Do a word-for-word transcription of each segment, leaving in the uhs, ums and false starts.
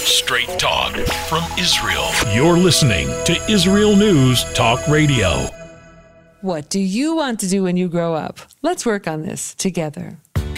Straight talk from Israel. You're listening to Israel News Talk Radio. What do you want to do when you grow up? Let's work on this together.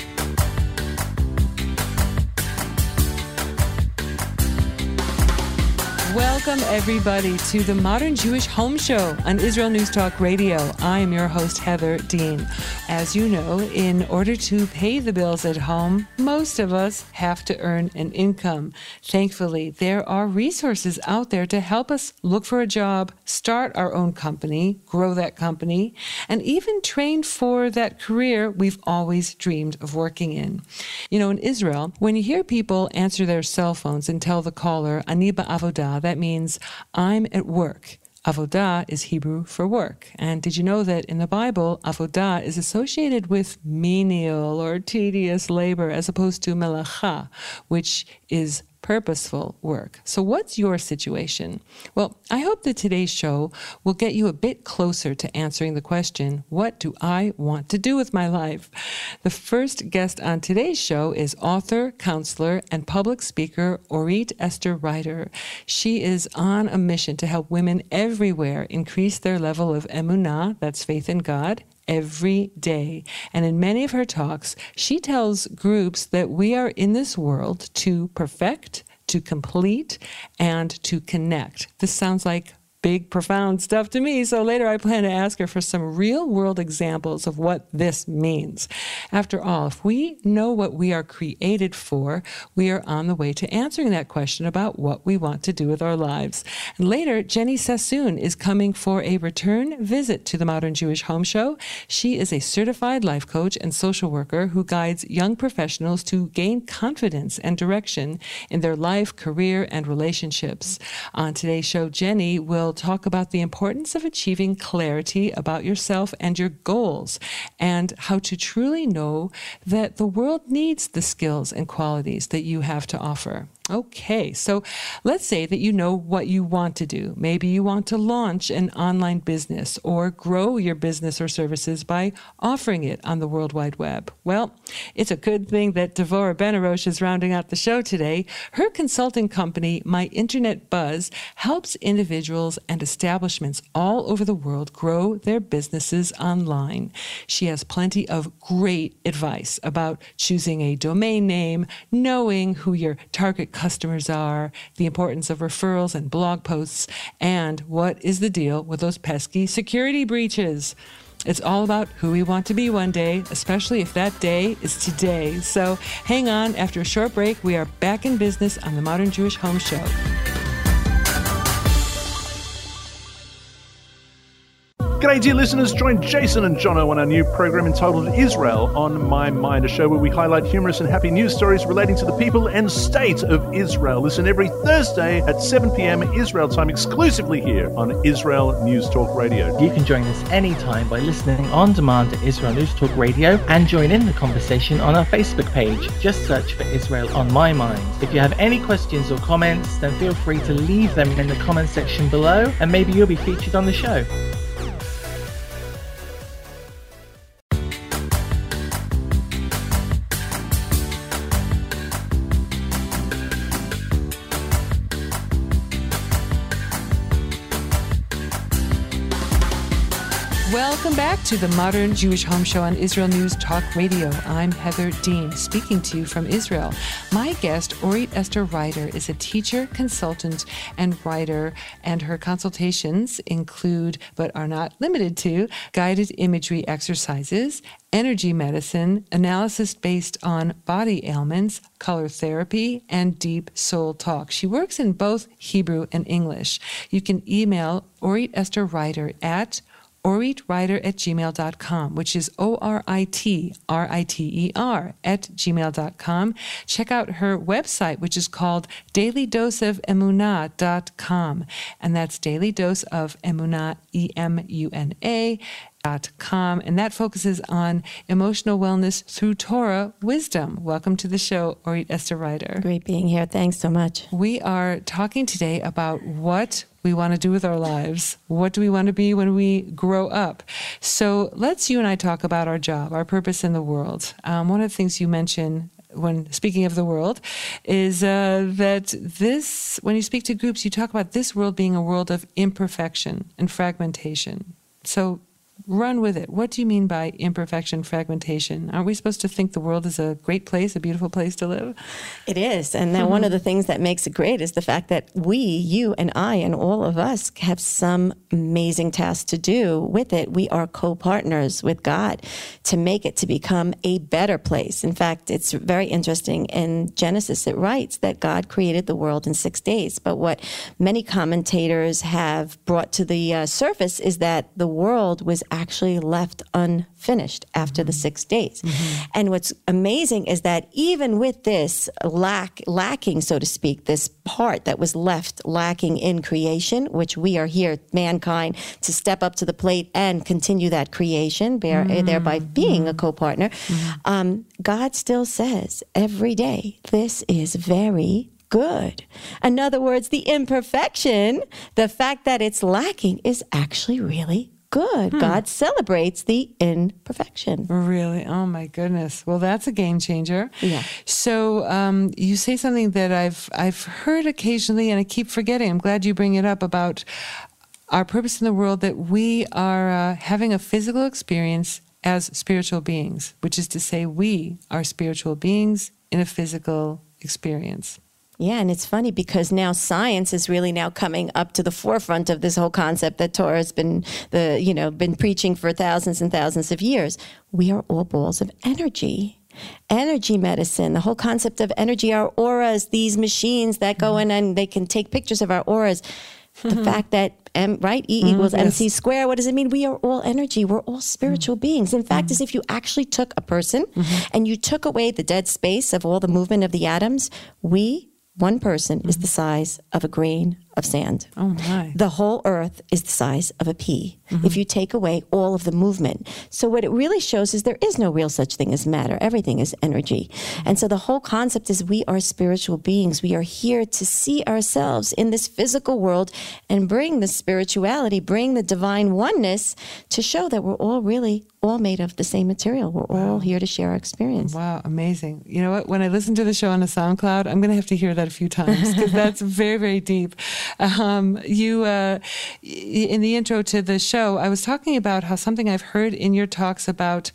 Welcome, everybody, to the Modern Jewish Home Show on Israel News Talk Radio. I am your host, Heather Dean. As you know, in order to pay the bills at home, most of us have to earn an income. Thankfully, there are resources out there to help us look for a job, start our own company, grow that company, and even train for that career we've always dreamed of working in. You know, in Israel, when you hear people answer their cell phones and tell the caller, Ani ba'avodah, that means I'm at work. Avodah is Hebrew for work. And did you know that in the Bible, avodah is associated with menial or tedious labor as opposed to melacha, which is purposeful work. So what's your situation? Well, I hope that today's show will get you a bit closer to answering the question, what do I want to do with my life? The first guest on today's show is author, counselor, and public speaker Orit Esther Reiter. She is on a mission to help women everywhere increase their level of emunah, that's faith in God, every day. And in many of her talks, she tells groups that we are in this world to perfect, to complete, and to connect. This sounds like big, profound stuff to me. So later I plan to ask her for some real-world examples of what this means. After all, if we know what we are created for, we are on the way to answering that question about what we want to do with our lives. And later, Jenny Sassoon is coming for a return visit to the Modern Jewish Home Show. She is a certified life coach and social worker who guides young professionals to gain confidence and direction in their life, career, and relationships. On today's show, Jenny will talk about the importance of achieving clarity about yourself and your goals, and how to truly know that the world needs the skills and qualities that you have to offer. Okay, so let's say that you know what you want to do. Maybe you want to launch an online business or grow your business or services by offering it on the World Wide Web. Well, it's a good thing that Devorah Ben-Arosh is rounding out the show today. Her consulting company, My Internet Buzz, helps individuals and establishments all over the world grow their businesses online. She has plenty of great advice about choosing a domain name, knowing who your target customers are, the importance of referrals and blog posts, and what is the deal with those pesky security breaches. It's all about who we want to be one day, especially if that day is today. So hang on, after a short break, we are back in business on the Modern Jewish Home Show. G'day, dear listeners. Join Jason and Jono on our new program entitled Israel on My Mind, a show where we highlight humorous and happy news stories relating to the people and state of Israel. Listen every Thursday at seven p.m. Israel time, exclusively here on Israel News Talk Radio. You can join us anytime by listening on demand to Israel News Talk Radio and join in the conversation on our Facebook page. Just search for Israel on My Mind. If you have any questions or comments, then feel free to leave them in the comment section below, and maybe you'll be featured on the show. Welcome back to the Modern Jewish Home Show on Israel News Talk Radio. I'm Heather Dean, speaking to you from Israel. My guest, Orit Esther Reiter, is a teacher, consultant, and writer, and her consultations include, but are not limited to, guided imagery exercises, energy medicine, analysis based on body ailments, color therapy, and deep soul talk. She works in both Hebrew and English. You can email Orit Esther Reiter at oritreiter at gmail dot com, which is O R I T R I T E R at gmail dot com. Check out her website, which is called daily dose of emunah dot com, and that's Daily Dose of Emunah, E M U N A, dot com, and that focuses on emotional wellness through Torah wisdom. Welcome to the show, Orit Esther Reiter. Great being here. Thanks so much. We are talking today about what we want to do with our lives. What do we want to be when we grow up? So let's you and I talk about our job, our purpose in the world. Um, one of the things you mention when speaking of the world, is uh, that this, when you speak to groups, you talk about this world being a world of imperfection and fragmentation. So run with it. What do you mean by imperfection, fragmentation? Aren't we supposed to think the world is a great place, a beautiful place to live? It is. And now mm-hmm. one of the things that makes it great is the fact that we, you and I and all of us have some amazing tasks to do with it. We are co-partners with God to make it to become a better place. In fact, it's very interesting. In Genesis, it writes that God created the world in six days. But what many commentators have brought to the uh, surface is that the world was actually left unfinished after mm-hmm. the six days. Mm-hmm. And what's amazing is that even with this lack, lacking, so to speak, this part that was left lacking in creation, which we are here, mankind, to step up to the plate and continue that creation, bear, mm-hmm. thereby being a co-partner, mm-hmm. um, God still says every day, this is very good. In other words, the imperfection, the fact that it's lacking, is actually really good. Hmm. God celebrates the imperfection. Really? Oh my goodness. Well, that's a game changer. Yeah. So um, you say something that I've I've heard occasionally, and I keep forgetting. I'm glad you bring it up about our purpose in the world, that we are uh, having a physical experience as spiritual beings, which is to say we are spiritual beings in a physical experience. Yeah, and it's funny because now science is really now coming up to the forefront of this whole concept that Torah has been the you know been preaching for thousands and thousands of years. We are all balls of energy. Energy medicine, the whole concept of energy, our auras, these machines that go in and they can take pictures of our auras. The fact that M, right, E mm, equals yes. M C squared, what does it mean? We are all energy. We're all spiritual mm. beings. In fact, mm. as if you actually took a person mm-hmm. and you took away the dead space of all the movement of the atoms, we one person mm-hmm. is the size of a grain of sand. Oh my. The whole earth is the size of a pea mm-hmm. if you take away all of the movement. So what it really shows is there is no real such thing as matter. Everything is energy. And so the whole concept is we are spiritual beings. We are here to see ourselves in this physical world and bring the spirituality, bring the divine oneness to show that we're all really all made of the same material. We're wow. all here to share our experience. Wow, amazing. You know what? When I listen to the show on a SoundCloud, I'm going to have to hear that a few times because that's very, very deep. Um, you, uh, in the intro to the show, I was talking about how something I've heard in your talks about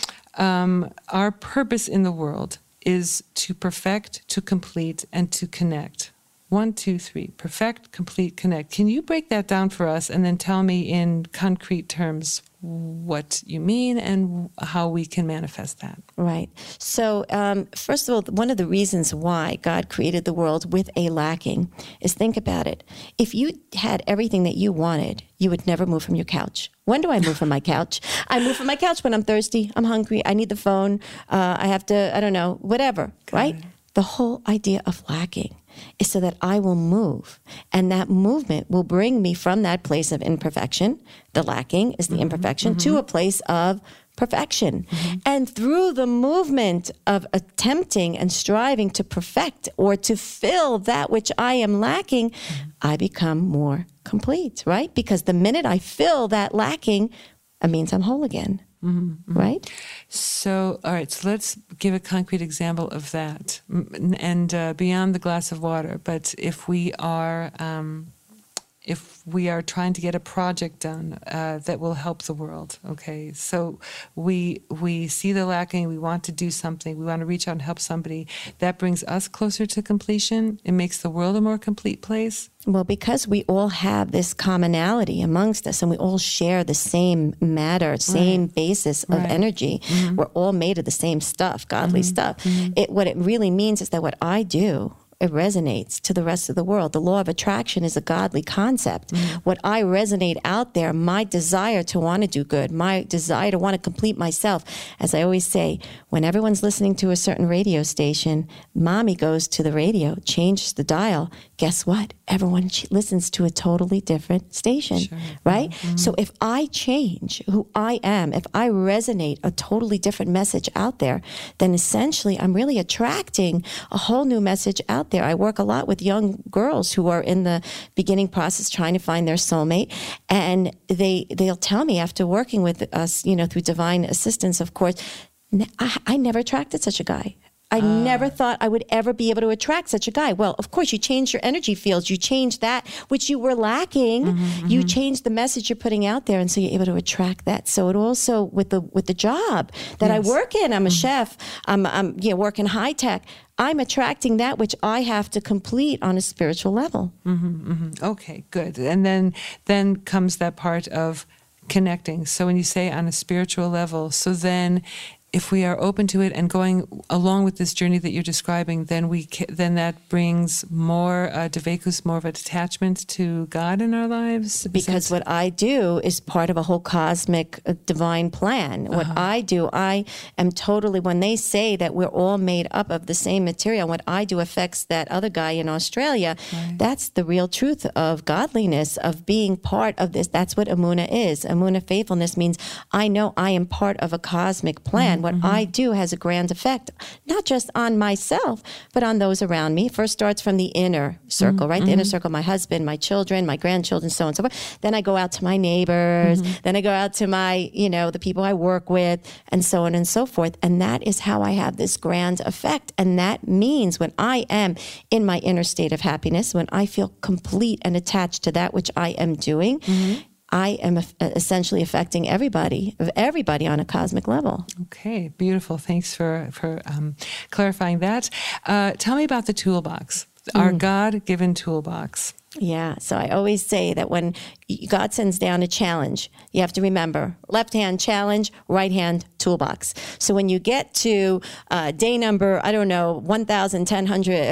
um, our purpose in the world is to perfect, to complete, and to connect. One, two, three. Perfect, complete, connect. Can you break that down for us and then tell me in concrete terms what you mean and how we can manifest that? Right. So, um, first of all, one of the reasons why God created the world with a lacking is, think about it. If you had everything that you wanted, you would never move from your couch. When do I move from my couch? I move from my couch when I'm thirsty, I'm hungry, I need the phone, uh, I have to, I don't know, whatever, Got right? It. The whole idea of lacking is so that I will move. And that movement will bring me from that place of imperfection, the lacking is the mm-hmm, imperfection, mm-hmm. to a place of perfection. Mm-hmm. And through the movement of attempting and striving to perfect or to fill that which I am lacking, mm-hmm. I become more complete, right? Because the minute I fill that lacking, it means I'm whole again. Mm-hmm. Right? So, all right, so let's give a concrete example of that. And uh, beyond the glass of water, but if we are um, if we are trying to get a project done uh, that will help the world, okay, so we we see the lacking, we want to do something, we want to reach out and help somebody, that brings us closer to completion, it makes the world a more complete place. Well, because we all have this commonality amongst us and we all share the same matter, same right. basis of right. energy, mm-hmm. we're all made of the same stuff, godly mm-hmm. stuff. Mm-hmm. It, what it really means is that what I do, it resonates to the rest of the world. The law of attraction is a godly concept. Mm-hmm. What I resonate out there, my desire to want to do good, my desire to want to complete myself. As I always say, when everyone's listening to a certain radio station, mommy goes to the radio, changes the dial. Guess what? Everyone listens to a totally different station, sure. right? Mm-hmm. So if I change who I am, if I resonate a totally different message out there, then essentially I'm really attracting a whole new message out there. I work a lot with young girls who are in the beginning process trying to find their soulmate, and they, they'll tell me after working with us, you know, through divine assistance, of course, I, I never attracted such a guy. I uh. never thought I would ever be able to attract such a guy. Well, of course, you change your energy fields. You change that which you were lacking. Mm-hmm, you mm-hmm. change the message you're putting out there, and so you're able to attract that. So it also with the with the job that yes. I work in, I'm a mm-hmm. chef. I'm I'm you know working high tech. I'm attracting that which I have to complete on a spiritual level. Mm-hmm, mm-hmm. Okay, good. And then then comes that part of connecting. So when you say on a spiritual level, so then if we are open to it and going along with this journey that you're describing, then we ca- then that brings more uh, devekus, more of a detachment to God in our lives. Because what I do is part of a whole cosmic uh, divine plan. Uh-huh. What I do, I am totally, when they say that we're all made up of the same material, what I do affects that other guy in Australia. Right. That's the real truth of godliness, of being part of this. That's what Emunah is. Emunah, faithfulness, means I know I am part of a cosmic plan. Mm-hmm. What mm-hmm. I do has a grand effect, not just on myself, but on those around me. First starts from the inner circle, mm-hmm. right? The mm-hmm. inner circle, my husband, my children, my grandchildren, so on and so forth. Then I go out to my neighbors. Mm-hmm. Then I go out to my, you know, the people I work with, and so on and so forth. And that is how I have this grand effect. And that means when I am in my inner state of happiness, when I feel complete and attached to that which I am doing, mm-hmm. I am essentially affecting everybody, everybody on a cosmic level. Okay, beautiful. Thanks for, for um, clarifying that. Uh, tell me about the toolbox, mm. our God-given toolbox. Yeah, so I always say that when God sends down a challenge, you have to remember, left hand challenge, right hand toolbox. So when you get to uh, day number, I don't know, one thousand one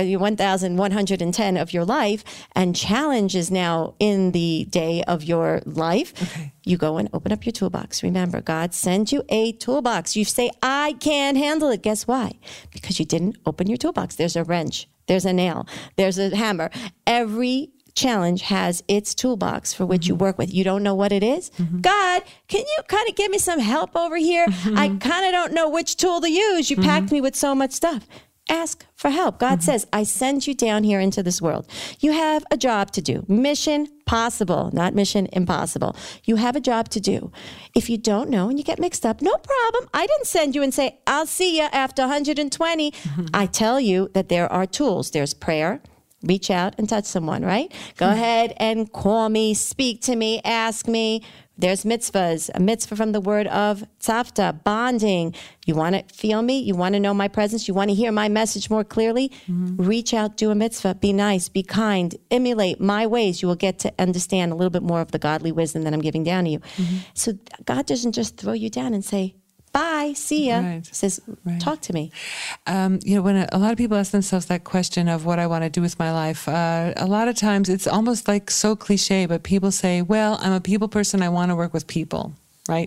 hundred ten of your life, and challenge is now in the day of your life, okay. you go and open up your toolbox. Remember, God sends you a toolbox. You say, I can't handle it. Guess why? Because you didn't open your toolbox. There's a wrench. There's a nail. There's a hammer. Every challenge has its toolbox for which mm-hmm. you work with. You don't know what it is? Mm-hmm. God, can you kind of give me some help over here? Mm-hmm. I kind of don't know which tool to use. You mm-hmm. packed me with so much stuff. Ask for help. God mm-hmm. says, I send you down here into this world. You have a job to do. Mission possible, not mission impossible. You have a job to do. If you don't know and you get mixed up, no problem. I didn't send you and say, I'll see you after one hundred twenty. Mm-hmm. I tell you that there are tools. There's prayer. Reach out and touch someone, right? Go mm-hmm. ahead and call me, speak to me, ask me. There's mitzvahs, a mitzvah from the word of tzavta, bonding. You want to feel me? You want to know my presence? You want to hear my message more clearly? Mm-hmm. Reach out, do a mitzvah, be nice, be kind, emulate my ways. You will get to understand a little bit more of the godly wisdom that I'm giving down to you. Mm-hmm. So God doesn't just throw you down and say, bye, see ya. Right. He says, right. talk to me. Um, you know, when a, a lot of people ask themselves that question of what I want to do with my life, uh, a lot of times it's almost like so cliche, but people say, well, I'm a people person. I want to work with people, right?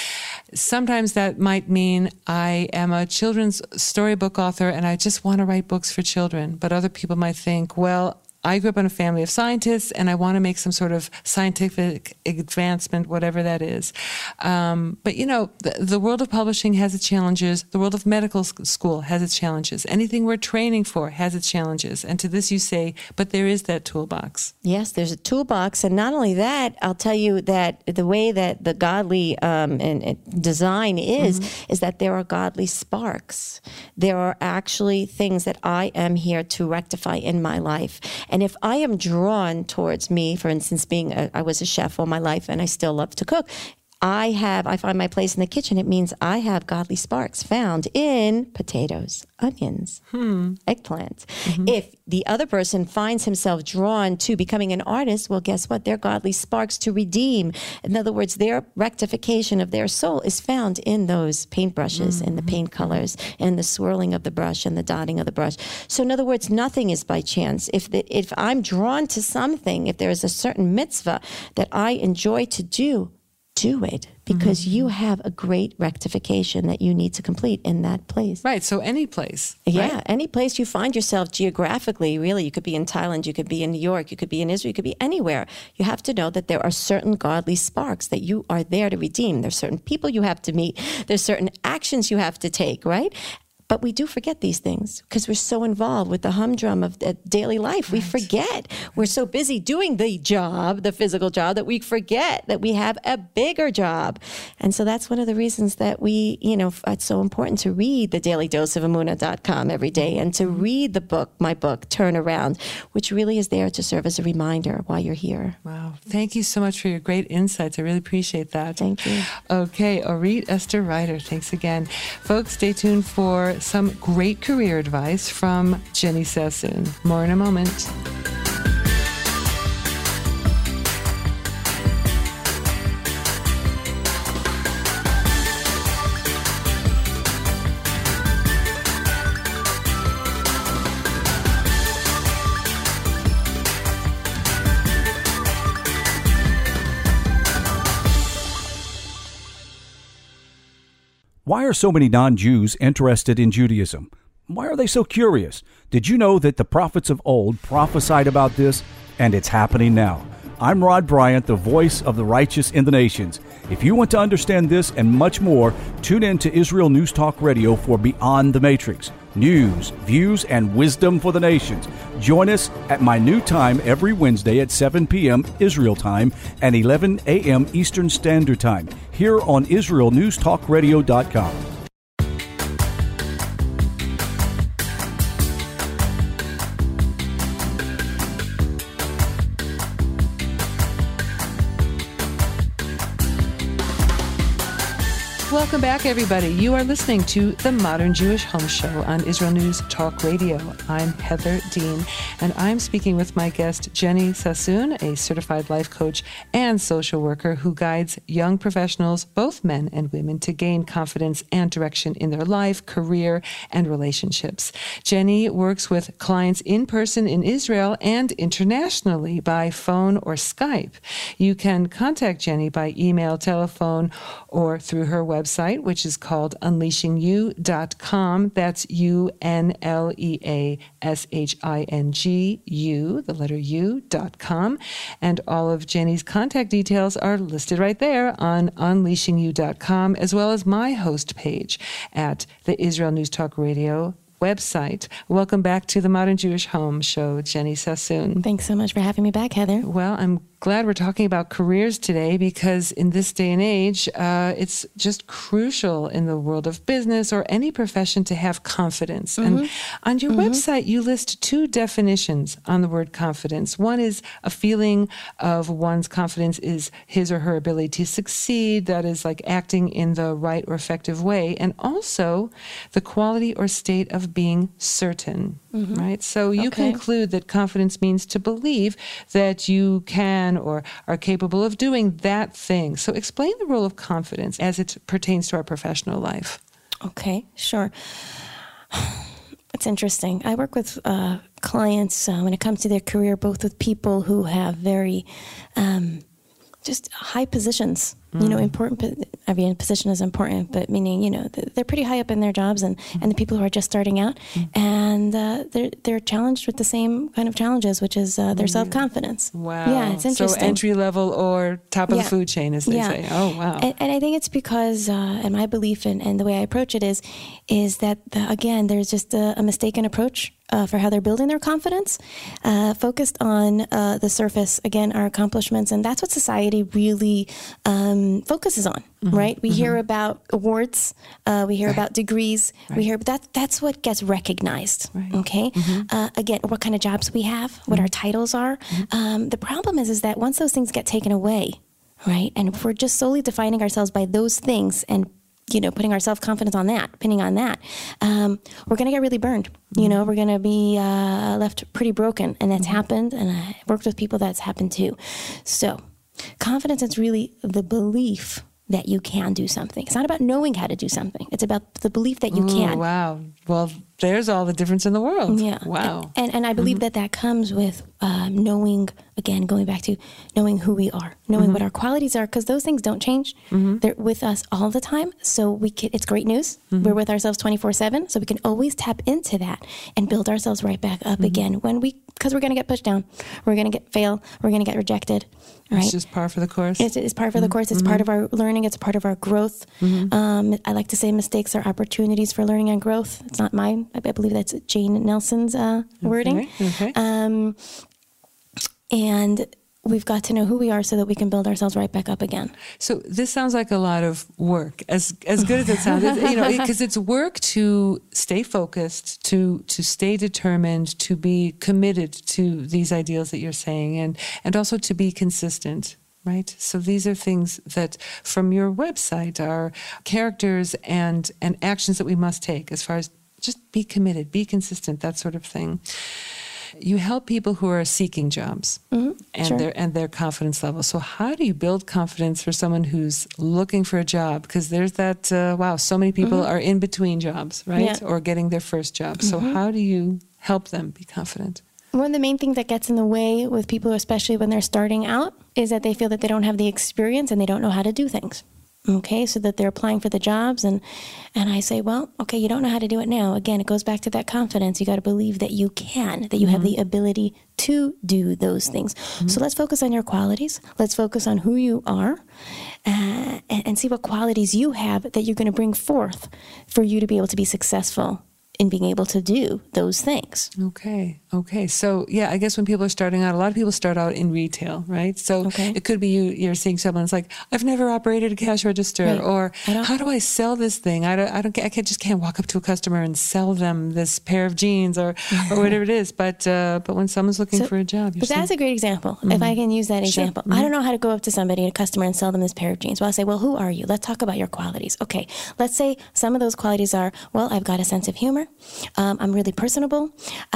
Sometimes that might mean I am a children's storybook author and I just want to write books for children. But other people might think, well, I grew up in a family of scientists and I want to make some sort of scientific advancement, whatever that is. Um, but, you know, the, the world of publishing has its challenges. The world of medical school has its challenges. Anything we're training for has its challenges. And to this you say, but there is that toolbox. Yes, there's a toolbox. And not only that, I'll tell you that the way that the godly um, and, and design is, mm-hmm. is that there are godly sparks. There are actually things that I am here to rectify in my life. And if I am drawn towards me, for instance, being a, I was a chef all my life and I still love to cook, I have, I find my place in the kitchen. It means I have godly sparks found in potatoes, onions, hmm. eggplant. Mm-hmm. If the other person finds himself drawn to becoming an artist, well, guess what? They're godly sparks to redeem. In other words, their rectification of their soul is found in those paintbrushes mm-hmm. and the paint colors and the swirling of the brush and the dotting of the brush. So in other words, nothing is by chance. If the, if I'm drawn to something, if there is a certain mitzvah that I enjoy to do, do it, because mm-hmm. you have a great rectification that you need to complete in that place. Right, so any place. Yeah, right? Any place you find yourself geographically, really. You could be in Thailand, you could be in New York, you could be in Israel, you could be anywhere. You have to know that there are certain godly sparks that you are there to redeem. There's certain people you have to meet. There's certain actions you have to take, right? But we do forget these things because we're so involved with the humdrum of uh, daily life. Right. We forget. We're so busy doing the job, the physical job, that we forget that we have a bigger job. And so that's one of the reasons that we, you know, it's so important to read the daily dose of emunah dot com every day and to read the book, my book, Turn Around, which really is there to serve as a reminder why you're here. Wow. Thank you so much for your great insights. I really appreciate that. Thank you. Okay. Orit Esther Ryder, thanks again. Folks, stay tuned for some great career advice from Jenny Sassoon. More in a moment. Why are so many non-Jews interested in Judaism? Why are they so curious? Did you know that the prophets of old prophesied about this, and it's happening now? I'm Rod Bryant, the voice of the righteous in the nations. If you want to understand this and much more, tune in to Israel News Talk Radio for Beyond the Matrix. News, views, and wisdom for the nations. Join us at my new time every Wednesday at seven p.m. Israel time and eleven a.m. Eastern Standard Time here on Israel News Talk Radio dot com. Welcome back, everybody. You are listening to the Modern Jewish Home Show on Israel News Talk Radio. I'm Heather Dean, and I'm speaking with my guest, Jenny Sassoon, a certified life coach and social worker who guides young professionals, both men and women, to gain confidence and direction in their life, career, and relationships. Jenny works with clients in person in Israel and internationally by phone or Skype. You can contact Jenny by email, telephone, or through her website. Website, which is called unleashing you dot com. That's U N L E A S H I N G U, the letter U, dot com. And all of Jenny's contact details are listed right there on unleashing you dot com, as well as my host page at the Israel News Talk Radio website. Welcome back to the Modern Jewish Home Show, Jenny Sassoon. Thanks so much for having me back, Heather. Well, I'm glad we're talking about careers today because in this day and age, uh, it's just crucial in the world of business or any profession to have confidence. Mm-hmm. And on your mm-hmm. website, you list two definitions on the word confidence. One is a feeling of one's confidence is his or her ability to succeed, that is like acting in the right or effective way, and also the quality or state of being certain, mm-hmm. right? So you okay. conclude that confidence means to believe that you can or are capable of doing that thing. So explain the role of confidence as it pertains to our professional life. Okay, sure. It's interesting. I work with uh, clients uh, when it comes to their career, both with people who have very um, just high positions. Mm. You know, important. I mean, position is important, but meaning, you know, they're pretty high up in their jobs, and, mm. and the people who are just starting out, mm. and uh, they're they're challenged with the same kind of challenges, which is uh, their mm. self confidence. Wow. Yeah, it's interesting. So entry level or top of yeah. the food chain, as they yeah. say. Oh, wow. And, and I think it's because, uh, and my belief and, and the way I approach it is, is that the, again, there's just a, a mistaken approach. Uh, for how they're building their confidence, uh, focused on uh, the surface, again, our accomplishments. And that's what society really um, focuses on, mm-hmm. right? We mm-hmm. hear about awards, uh, we hear right. about degrees, right. we hear that that's what gets recognized, right. okay? Mm-hmm. Uh, again, what kind of jobs we have, what mm-hmm. our titles are. Mm-hmm. Um, the problem is, is that once those things get taken away, right, and if we're just solely defining ourselves by those things and you know, putting our self-confidence on that, pinning on that, um, we're going to get really burned. Mm-hmm. You know, we're going to be uh, left pretty broken. And that's mm-hmm. happened. And I worked with people that's happened too. So confidence is really the belief that you can do something. It's not about knowing how to do something. It's about the belief that you Ooh, can. Wow. Well, there's all the difference in the world. Yeah. Wow. And and, and I believe mm-hmm. that that comes with um, knowing, again, going back to knowing who we are, knowing mm-hmm. what our qualities are, because those things don't change. Mm-hmm. They're with us all the time. So we can, it's great news. Mm-hmm. We're with ourselves twenty-four seven. So we can always tap into that and build ourselves right back up mm-hmm. again when we, because we're going to get pushed down. We're going to get fail. We're going to get rejected. Right? It's just par for the course. It's, it's par for the course. It's mm-hmm. part of our learning. It's part of our growth. Mm-hmm. Um, I like to say mistakes are opportunities for learning and growth. It's not mine. I believe that's Jane Nelson's uh, wording. Okay. Okay. Um, and we've got to know who we are so that we can build ourselves right back up again. So this sounds like a lot of work, as as good as it sounds. It, you know, because it, it's work to stay focused, to to stay determined, to be committed to these ideals that you're saying, and and also to be consistent. Right. So these are things that from your website are characters and and actions that we must take as far as just be committed, be consistent, that sort of thing. You help people who are seeking jobs mm-hmm. and sure. their and their confidence level. So how do you build confidence for someone who's looking for a job? Because there's that, uh, wow, so many people mm-hmm. are in between jobs, right? Yeah. Or getting their first job. So mm-hmm. how do you help them be confident? One of the main things that gets in the way with people, especially when they're starting out, is that they feel that they don't have the experience and they don't know how to do things. Okay, so that they're applying for the jobs, and and I say, well, okay, you don't know how to do it now. Again, it goes back to that confidence. You got to believe that you can, that you mm-hmm. have the ability to do those things. Mm-hmm. So let's focus on your qualities. Let's focus on who you are, uh, and, and see what qualities you have that you're going to bring forth for you to be able to be successful in being able to do those things. Okay. Okay. So yeah, I guess when people are starting out, a lot of people start out in retail, right? So okay. it could be you, you're seeing someone that's like, I've never operated a cash register, right. or how do I sell this thing? I don't, I don't, I can't, just can't walk up to a customer and sell them this pair of jeans or, or whatever it is. But, uh, but when someone's looking so, for a job, you're but that's saying, a great example. Mm-hmm. If I can use that Sure. example, Mm-hmm. I don't know how to go up to somebody, a customer, and sell them this pair of jeans. Well, I say, well, who are you? Let's talk about your qualities. Okay. Let's say some of those qualities are, well, I've got a sense of humor. Um, I'm really personable,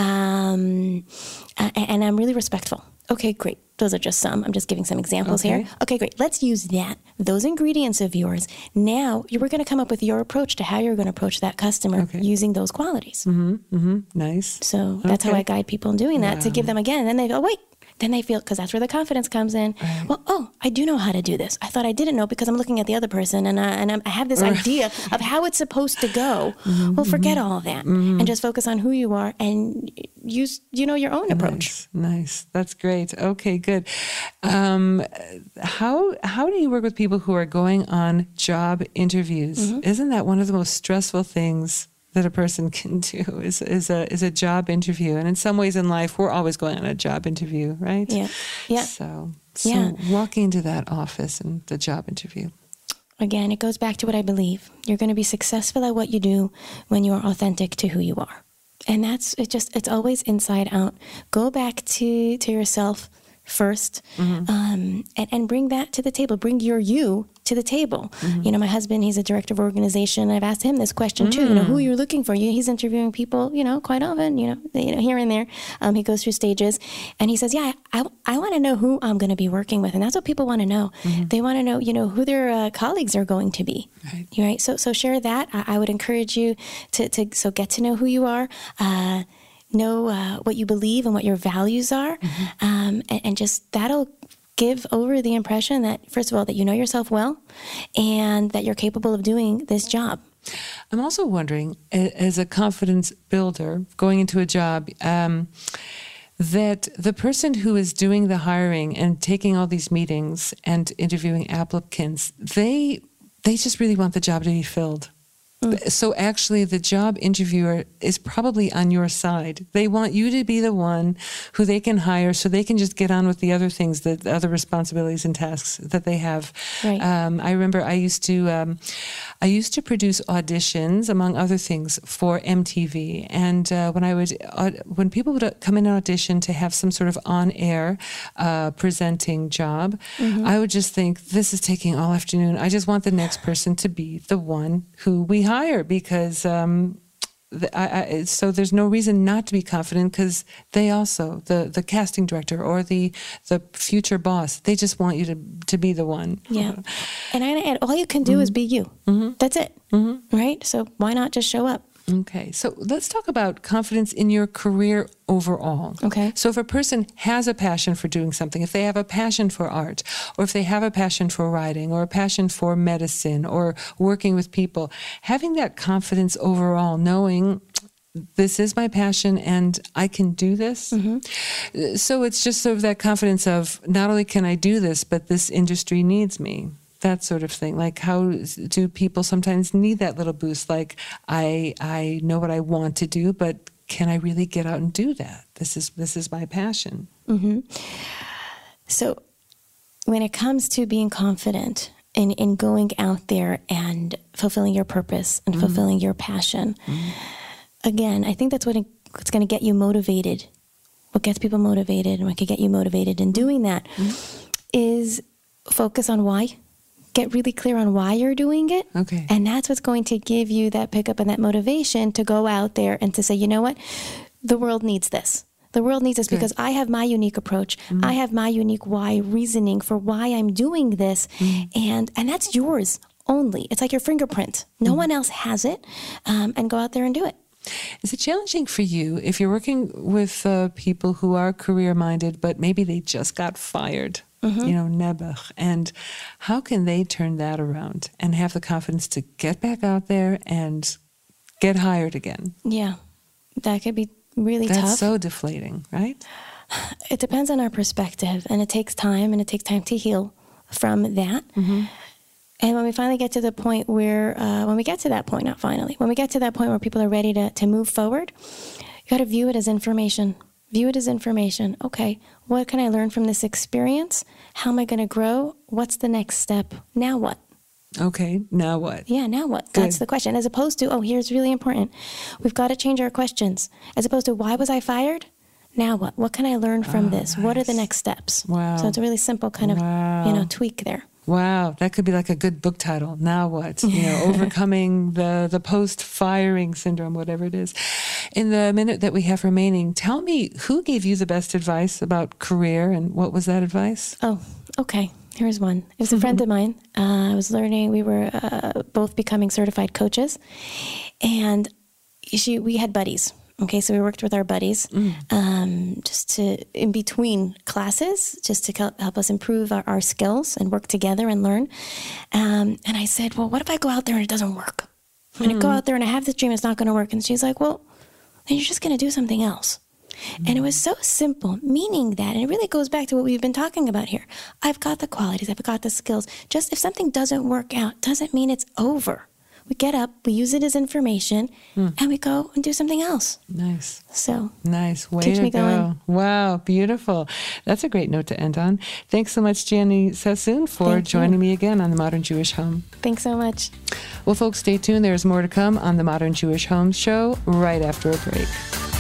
um, and, and I'm really respectful. Okay, great. Those are just some. I'm just giving some examples okay. here. Okay, great. Let's use that. Those ingredients of yours. Now, you were going to come up with your approach to how you're going to approach that customer okay. using those qualities. Mm-hmm, mm-hmm. Nice. So that's okay. how I guide people in doing that, wow. to give them again. And then they go, wait. Then they feel, because that's where the confidence comes in. Right. Well, oh, I do know how to do this. I thought I didn't know because I'm looking at the other person and I, and I'm, I have this idea of how it's supposed to go. Mm-hmm, well, forget mm-hmm. all that mm-hmm. and just focus on who you are and use, you know, your own approach. Nice, nice. That's great. Okay, good. Um, how how do you work with people who are going on job interviews? Mm-hmm. Isn't that one of the most stressful things that a person can do is is a is a job interview? And in some ways in life, we're always going on a job interview, right? Yeah, yeah. So, so yeah. walking into that office and the job interview. Again, it goes back to what I believe. You're going to be successful at what you do when you are authentic to who you are, and that's it. Just it's always inside out. Go back to to yourself first, mm-hmm. um, and and bring that to the table. Bring your you to the table. Mm-hmm. You know, my husband, he's a director of organization. I've asked him this question too. Mm. You know, who you're looking for. You, he's interviewing people, you know, quite often, you know, you know, here and there. Um, he goes through stages and he says, yeah, I, I want to know who I'm going to be working with. And that's what people want to know. Mm-hmm. They want to know, you know, who their uh, colleagues are going to be. Right. Right. So, so share that. I, I would encourage you to, to, so get to know who you are, uh, know uh, what you believe and what your values are. Mm-hmm. Um, and, and just that'll give over the impression that, first of all, that you know yourself well and that you're capable of doing this job. I'm also wondering, as a confidence builder going into a job, um, that the person who is doing the hiring and taking all these meetings and interviewing applicants, they they just really want the job to be filled. Mm. So actually the job interviewer is probably on your side. They want you to be the one who they can hire so they can just get on with the other things, the, the other responsibilities and tasks that they have. Right. Um, I remember I used to um, I used to produce auditions, among other things, for M T V. And uh, when I would uh, when people would come in and audition to have some sort of on-air uh, presenting job, mm-hmm. I would just think, this is taking all afternoon. I just want the next person to be the one who we hire, because um, the, I, I, so there's no reason not to be confident, because they also, the, the casting director or the the future boss, they just want you to, to be the one. Yeah. And I add, all you can do mm-hmm. is be you. Mm-hmm. That's it. Mm-hmm. Right? So why not just show up? Okay, so let's talk about confidence in your career overall. Okay. So if a person has a passion for doing something, if they have a passion for art, or if they have a passion for writing, or a passion for medicine, or working with people, having that confidence overall, knowing this is my passion and I can do this. Mm-hmm. So it's just sort of that confidence of not only can I do this, but this industry needs me. That sort of thing. Like, how do people sometimes need that little boost? Like, I I know what I want to do, but can I really get out and do that? This is this is my passion. Mm-hmm. So when it comes to being confident in, in going out there and fulfilling your purpose and mm-hmm. fulfilling your passion, mm-hmm. again, I think that's what it, what's going to get you motivated. What gets people motivated and what can get you motivated in doing that mm-hmm. is focus on why. Get really clear on why you're doing it. Okay. And that's what's going to give you that pickup and that motivation to go out there and to say, you know what? The world needs this. The world needs this Good. Because I have my unique approach. Mm. I have my unique why reasoning for why I'm doing this. Mm. And and that's yours only. It's like your fingerprint. No mm. one else has it. Um, and go out there and do it. Is it challenging for you if you're working with uh, people who are career-minded, but maybe they just got fired? Mm-hmm. You know, Nebuch, and how can they turn that around and have the confidence to get back out there and get hired again? Yeah, that could be really That's tough. That's so deflating, right? It depends on our perspective, and it takes time, and it takes time to heal from that. Mm-hmm. And when we finally get to the point where, uh, when we get to that point, not finally, when we get to that point where people are ready to, to move forward, you got to view it as information. View it as information. Okay, what can I learn from this experience? How am I going to grow? What's the next step? Now what? Okay, now what? Yeah, now what? Good. That's the question. As opposed to, oh, here's really important. We've got to change our questions. As opposed to, why was I fired? Now what? What can I learn from oh, this? Nice. What are the next steps? Wow. So it's a really simple kind of, wow. you know, tweak there. Wow, that could be like a good book title. Now what? You know, overcoming the, the post-firing syndrome, whatever it is. In the minute that we have remaining, tell me who gave you the best advice about career and what was that advice? Oh, okay. Here's one. It was a friend of mine. Uh, I was learning, we were uh, both becoming certified coaches. And she, we had buddies. Okay, so we worked with our buddies mm. um, just to, in between classes, just to help, help us improve our, our skills and work together and learn. Um, and I said, well, what if I go out there and it doesn't work? I'm going to go out there and I have this dream, it's not going to work. And she's like, well, then you're just going to do something else. Mm. And it was so simple, meaning that, and it really goes back to what we've been talking about here. I've got the qualities, I've got the skills. Just if something doesn't work out, doesn't mean it's over. We get up, we use it as information, hmm. and we go and do something else. Nice. So nice. Way keeps to me go. Going. Wow, beautiful. That's a great note to end on. Thanks so much, Jenny Sassoon, for Thank joining you. me again on The Modern Jewish Home. Thanks so much. Well, folks, stay tuned. There's more to come on The Modern Jewish Home Show right after a break.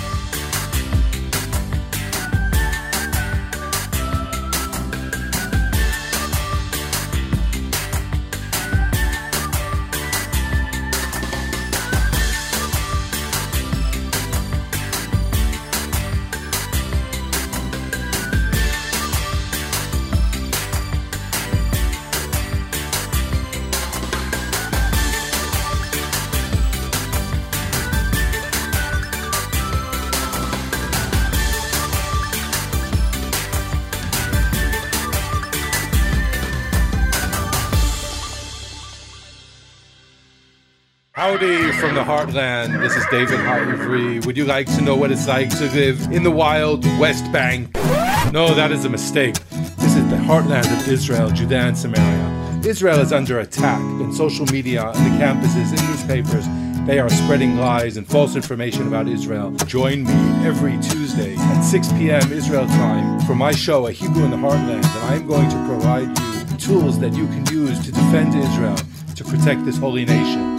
Howdy from the heartland. This is David Harvey. Would you like to know what it's like to live in the wild West Bank? No, that is a mistake. This is the heartland of Israel, Judea and Samaria. Israel is under attack in social media, in the campuses, in newspapers. They are spreading lies and false information about Israel. Join me every Tuesday at six p.m. Israel time for my show, A Hebrew in the Heartland, and I'm going to provide you tools that you can use to defend Israel, to protect this holy nation.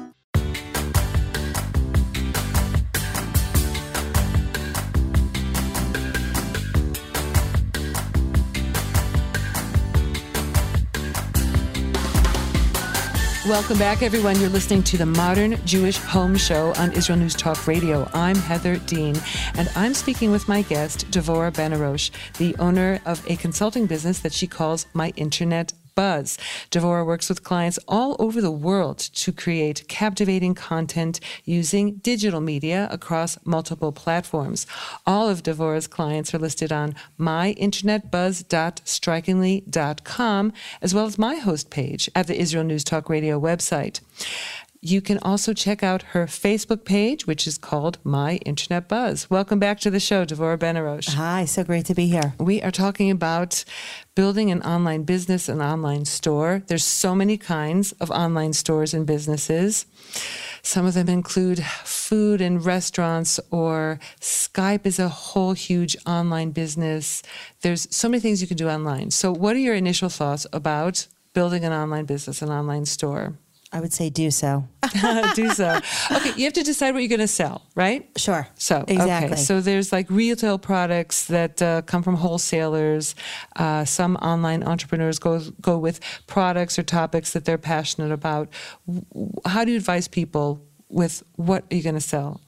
Welcome back, everyone. You're listening to the Modern Jewish Home Show on Israel News Talk Radio. I'm Heather Dean, and I'm speaking with my guest, Devorah Ben Arosh, the owner of a consulting business that she calls My Internet buzz. Devora works with clients all over the world to create captivating content using digital media across multiple platforms. All of Devora's clients are listed on my internet buzz dot strikingly dot com, as well as my host page at the Israel News Talk Radio website. You can also check out her Facebook page, which is called My Internet Buzz. Welcome back to the show, Devora Ben-Erosh. Hi, so great to be here. We are talking about building an online business, an online store. There's so many kinds of online stores and businesses. Some of them include food and restaurants, or Skype is a whole huge online business. There's so many things you can do online. So what are your initial thoughts about building an online business, an online store? I would say do so. do so. Okay, you have to decide what you're going to sell, right? Sure. So, exactly. Okay, so there's like retail products that uh, come from wholesalers. Uh, some online entrepreneurs go go with products or topics that they're passionate about. How do you advise people with what are you going to sell?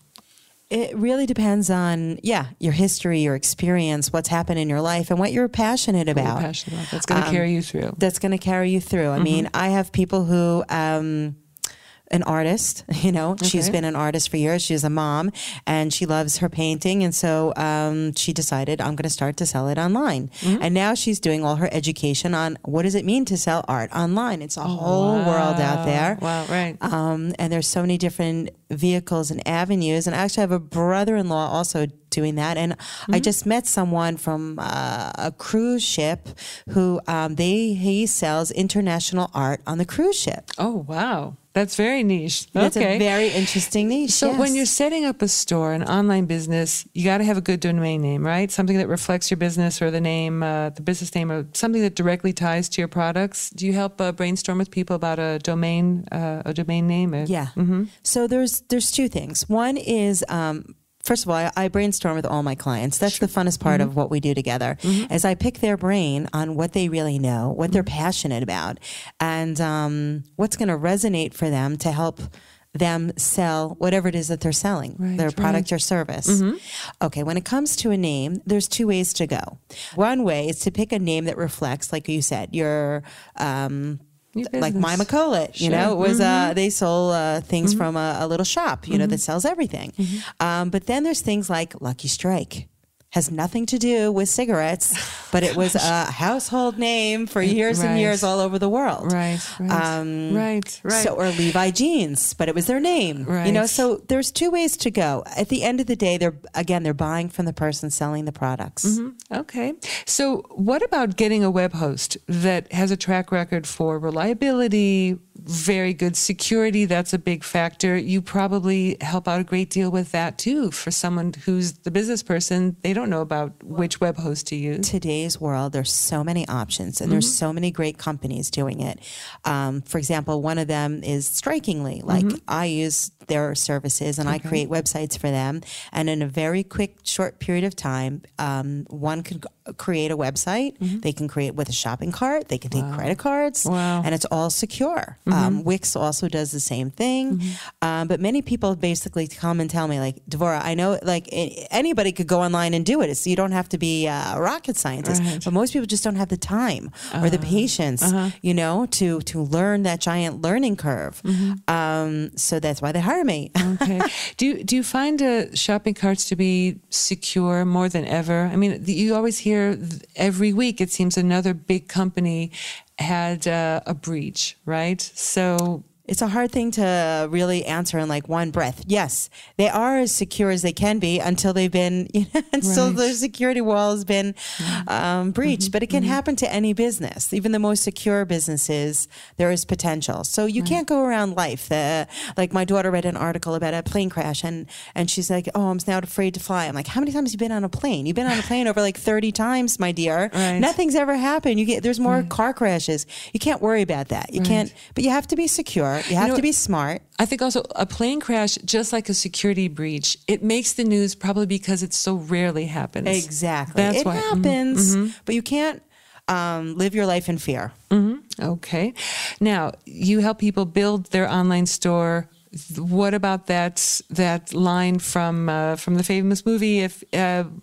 It really depends on, yeah, your history, your experience, what's happened in your life, and what you're passionate about. What you're passionate about. That's going to um, carry you through. That's going to carry you through. I mm-hmm. mean, I have people who... Um, an artist, you know, okay. She's been an artist for years. She's a mom and she loves her painting. And so um, she decided, I'm going to start to sell it online. Mm-hmm. And now she's doing all her education on what does it mean to sell art online. It's a oh, whole wow. world out there. Wow, right. Um, and there's so many different vehicles and avenues. And I actually have a brother-in-law also doing that. And mm-hmm. I just met someone from uh, a cruise ship who um, they he sells international art on the cruise ship. Oh, wow. That's very niche. That's okay. a very interesting niche. So yes. when you're setting up a store, an online business, you got to have a good domain name, right? Something that reflects your business, or the name, uh, the business name, or something that directly ties to your products. Do you help uh, brainstorm with people about a domain, uh, a domain name? Or, yeah. Mm-hmm. So there's there's two things. One is. Um, First of all, I, I brainstorm with all my clients. That's sure. the funnest part mm-hmm. of what we do together. Mm-hmm. As I pick their brain on what they really know, what mm-hmm. they're passionate about, and um, what's going to resonate for them to help them sell whatever it is that they're selling, right, their product right. or service. Mm-hmm. Okay, when it comes to a name, there's two ways to go. One way is to pick a name that reflects, like you said, your... Um, like Mima Collet, sure. you know, it was, mm-hmm. uh, they sold uh, things mm-hmm. from a, a little shop, you mm-hmm. know, that sells everything. Mm-hmm. Um, but then there's things like Lucky Strike. Has nothing to do with cigarettes, but it was a household name for years right. and years all over the world. Right, right, um, right, right. So, or Levi Jeans, but it was their name. Right. You know, so there's two ways to go. At the end of the day, they're again they're buying from the person selling the products. Mm-hmm. Okay. So, what about getting a web host that has a track record for reliability, very good security? That's a big factor. You probably help out a great deal with that too. For someone who's the business person, they don't know about which web host to use. Today's world, there's so many options, and mm-hmm. there's so many great companies doing it. Um, for example, one of them is Strikingly. Like mm-hmm. I use their services, and okay. I create websites for them. And in a very quick, short period of time, um, one could create a website. Mm-hmm. They can create with a shopping cart. They can take wow. credit cards, wow. and it's all secure. Mm-hmm. Um, Wix also does the same thing. Mm-hmm. Um, but many people basically come and tell me, like, Devora, I know, like, anybody could go online and do it. It's, you don't have to be a rocket scientist. Right. But most people just don't have the time uh, or the patience, uh-huh. you know, to to learn that giant learning curve. Mm-hmm. Um, so that's why they hire me. Okay. Do you, do you find uh, shopping carts to be secure more than ever? I mean, the, you always hear th- every week, it seems another big company had uh, a breach, right? So it's a hard thing to really answer in like one breath. Yes, they are as secure as they can be until they've been, you know, until right. the security wall has been um, breached. Mm-hmm. But it can mm-hmm. happen to any business, even the most secure businesses. There is potential, so you right. can't go around life. The, like my daughter read an article about a plane crash, and and she's like, "Oh, I'm now afraid to fly." I'm like, "How many times have you been on a plane? You've been on a plane over like thirty times, my dear. Right. Nothing's ever happened. You get there's more right. car crashes. You can't worry about that. You right. can't. But you have to be secure. You have you know, to be smart. I think also a plane crash, just like a security breach, it makes the news probably because it so rarely happens. Exactly. That's it why. happens, mm-hmm. but you can't um, live your life in fear. Mm-hmm. Okay. Now, you help people build their online store. What about that that line from uh, from the famous movie, if uh,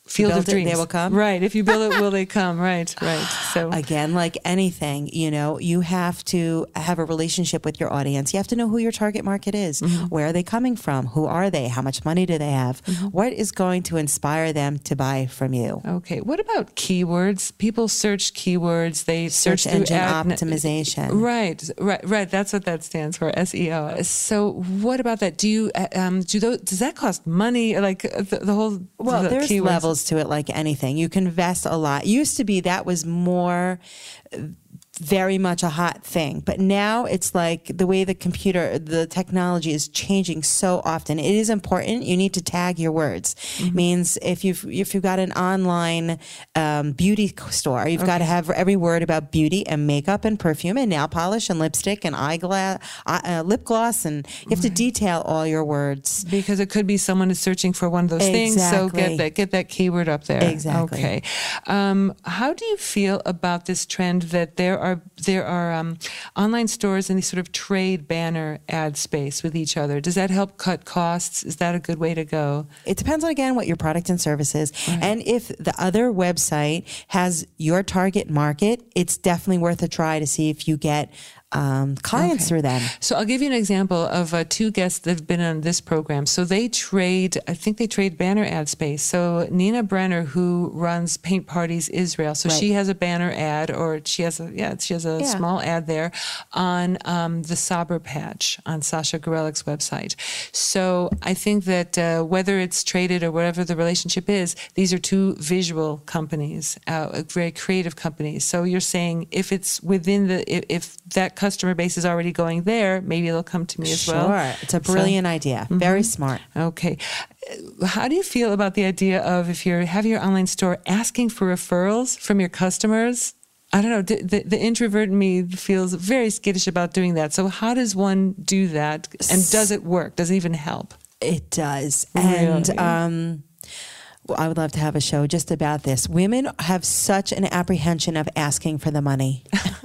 Field build of it, dreams. they will come. Right. If you build it, will they come? Right. Right. So again, like anything, you know, you have to have a relationship with your audience. You have to know who your target market is. Mm-hmm. Where are they coming from? Who are they? How much money do they have? Mm-hmm. What is going to inspire them to buy from you? Okay. What about keywords? People search keywords. They search, search through engine ad- optimization. Right. Right. Right. That's what that stands for. S E O. So what about that? Do you um, do those? Does that cost money? Like the, the whole well, the there's keywords? levels to it, like anything. You can invest a lot. Used to be that was more very much a hot thing, but now it's like the way the computer, the technology is changing so often. It is important. You need to tag your words. Mm-hmm. Means if you've if you've got an online um, beauty store, you've okay. got to have every word about beauty and makeup and perfume and nail polish and lipstick and eyeglass, uh, lip gloss, and you have right. to detail all your words because it could be someone is searching for one of those exactly. things. So get that get that keyword up there. Exactly. Okay. Um, how do you feel about this trend that there are there are um, online stores and they sort of trade banner ad space with each other? Does that help cut costs? Is that a good way to go? It depends on, again, what your product and service is. Right. And if the other website has your target market, it's definitely worth a try to see if you get Um, clients okay. through them. So I'll give you an example of uh, two guests that have been on this program. So they trade, I think they trade banner ad space. So Nina Brenner, who runs Paint Parties Israel, so right. she has a banner ad, or she has a yeah, she has a yeah. small ad there on um, the Saber patch on Sasha Gorelick's website. So I think that uh, whether it's traded or whatever the relationship is, these are two visual companies, uh, very creative companies. So you're saying if it's within the if, if that customer base is already going there, maybe they'll come to me as sure. well. Sure. It's a brilliant so, idea. Mm-hmm. Very smart. Okay. How do you feel about the idea of, if you have your online store, asking for referrals from your customers? I don't know. The, the introvert in me feels very skittish about doing that. So how does one do that? And does it work? Does it even help? It does. Really? And, um, well, I would love to have a show just about this. Women have such an apprehension of asking for the money.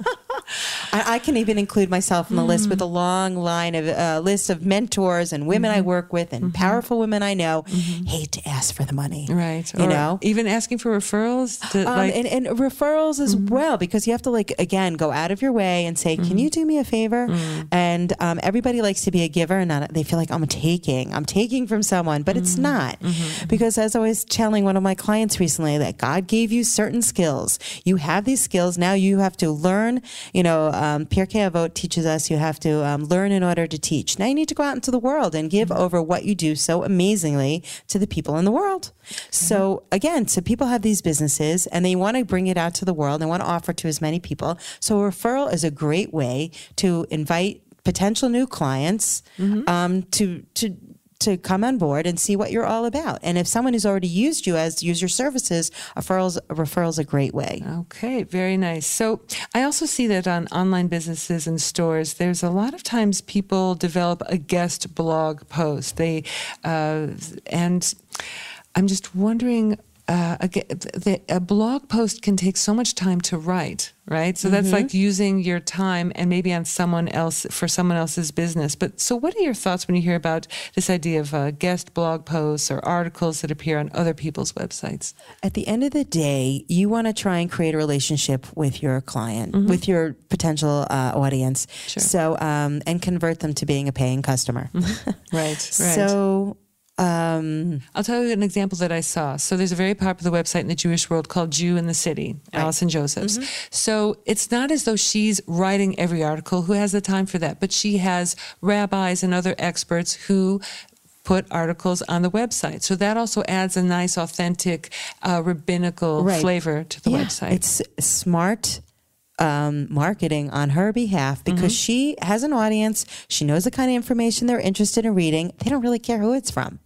I, I can even include myself in the mm. list with a long line of uh, list of mentors and women mm-hmm. I work with and mm-hmm. powerful women I know mm-hmm. hate to ask for the money. Right. You or know, even asking for referrals. To, um, like, and, and referrals as mm-hmm. well, because you have to, like, again, go out of your way and say, mm-hmm. can you do me a favor? Mm-hmm. And um, everybody likes to be a giver, and not, they feel like I'm taking, I'm taking from someone, but mm-hmm. it's not. Mm-hmm. Because as I was telling one of my clients recently, that God gave you certain skills. You have these skills. Now you have to learn, you know, um, Pirkei Avot teaches us you have to um, learn in order to teach. Now you need to go out into the world and give mm-hmm. over what you do so amazingly to the people in the world. Mm-hmm. So again, so people have these businesses and they want to bring it out to the world. They want to offer to as many people. So a referral is a great way to invite potential new clients mm-hmm. um, to to. to come on board and see what you're all about. And if someone who's already used you as use your services, a referral's, a referral's a great way. Okay, very nice. So I also see that on online businesses and stores, there's a lot of times people develop a guest blog post. They uh, and I'm just wondering, uh, a, the, a blog post can take so much time to write, right? So that's mm-hmm. like using your time and maybe on someone else for someone else's business. But so what are your thoughts when you hear about this idea of uh, guest blog posts or articles that appear on other people's websites? At the end of the day, you want to try and create a relationship with your client, mm-hmm. with your potential uh, audience. Sure. So, um, and convert them to being a paying customer. Mm-hmm. Right, right. So, Um, I'll tell you an example that I saw. So there's a very popular website in the Jewish world called Jew in the City, right. Allison Josephs. Mm-hmm. So it's not as though she's writing every article. Who has the time for that? But she has rabbis and other experts who put articles on the website. So that also adds a nice, authentic, uh, rabbinical right. flavor to the yeah, website. It's smart Um, marketing on her behalf because mm-hmm. she has an audience. She knows the kind of information they're interested in reading. They don't really care who it's from.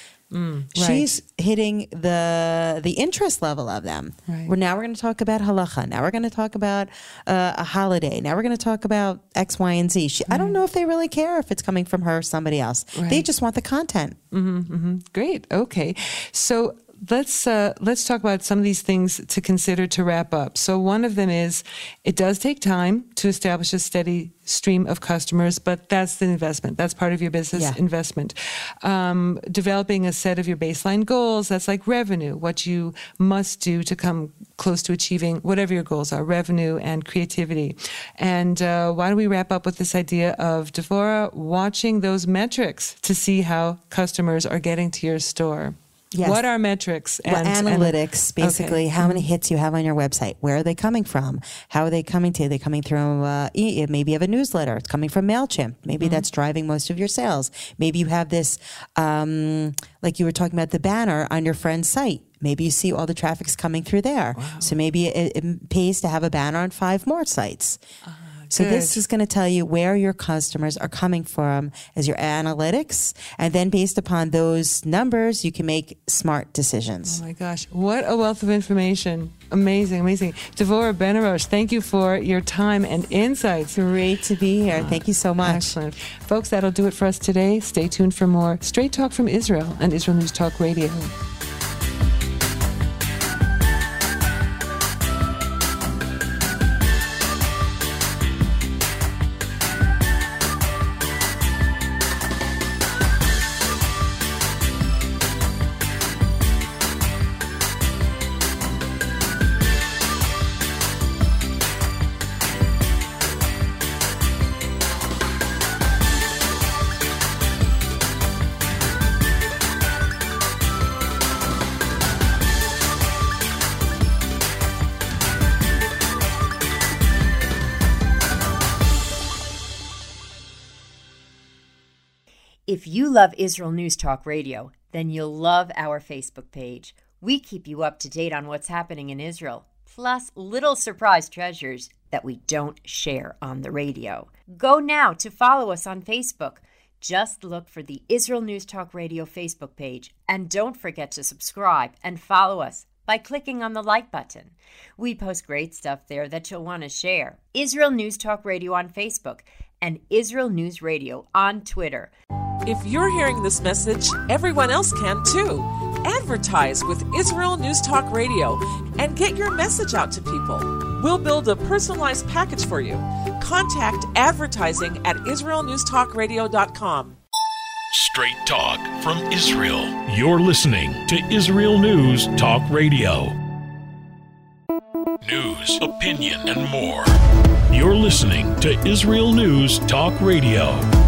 Mm, She's right. hitting the the interest level of them. Right. Well, now we're going to talk about halacha. Now we're going to talk about uh, a holiday. Now we're going to talk about X, Y, and Z. She, right. I don't know if they really care if it's coming from her or somebody else. Right. They just want the content. Mm-hmm, mm-hmm. Great. Okay. So let's uh, let's talk about some of these things to consider to wrap up. So one of them is it does take time to establish a steady stream of customers, but that's the investment. That's part of your business Yeah. investment. Um, developing a set of your baseline goals, that's like revenue, what you must do to come close to achieving whatever your goals are, revenue and creativity. And uh, why don't we wrap up with this idea of, Devorah, watching those metrics to see how customers are getting to your store. Yes. What are metrics? Well, and analytics, and, basically, okay. how many hits you have on your website. Where are they coming from? How are they coming to? Are they coming through, uh, e- maybe you have a newsletter. It's coming from MailChimp. Maybe mm-hmm. that's driving most of your sales. Maybe you have this, um, like you were talking about, the banner on your friend's site. Maybe you see all the traffic's coming through there. Wow. So maybe it, it pays to have a banner on five more sites. Uh, So Good. this is going to tell you where your customers are coming from as your analytics. And then based upon those numbers, you can make smart decisions. Oh my gosh. What a wealth of information. Amazing, amazing. Devorah Ben-Arosh, thank you for your time and insights. Great to be here. Uh, thank you so much. Excellent. Folks, that'll do it for us today. Stay tuned for more Straight Talk from Israel on Israel News Talk Radio. If you love Israel News Talk Radio, then you'll love our Facebook page. We keep you up to date on what's happening in Israel, plus little surprise treasures that we don't share on the radio. Go now to follow us on Facebook. Just look for the Israel News Talk Radio Facebook page, and don't forget to subscribe and follow us by clicking on the like button. We post great stuff there that you'll want to share. Israel News Talk Radio on Facebook and Israel News Radio on Twitter. If you're hearing this message, everyone else can too. Advertise with Israel News Talk Radio and get your message out to people. We'll build a personalized package for you. Contact advertising at israel news talk radio dot com. Straight talk from Israel. You're listening to Israel News Talk Radio. News, opinion, and more. You're listening to Israel News Talk Radio.